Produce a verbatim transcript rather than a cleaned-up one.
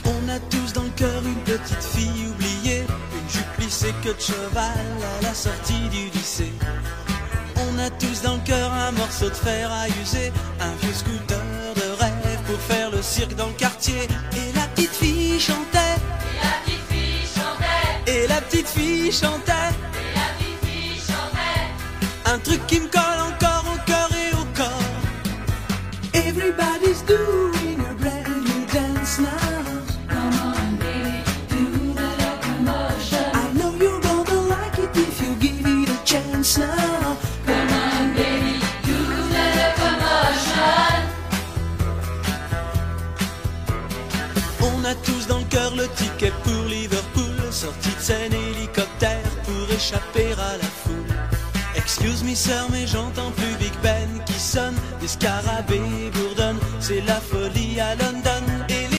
On a tous dans le cœur une petite fille oubliée, une jupe plissée queue de cheval à la sortie du lycée. On a tous dans le cœur un morceau de fer à user, un vieux scooter de rêve pour faire le cirque dans le quartier. Et la petite fille chantait, Et la petite fille chantait, et la petite fille chantait, et la petite fille chantait. un truc qui me colle encore au cœur et au corps. Everybody's doing a brand new dance now. Come on, baby, do the locomotion. I know you're gonna like it if you give it a chance now. Come on, baby, do the locomotion. On a tous dans le cœur le ticket pour Liverpool, sortie de scène hélicoptère pour échapper à la foule. Excuse me sœur, mais j'entends plus Big Ben qui sonne, des scarabées bourdonnent, c'est la folie à London.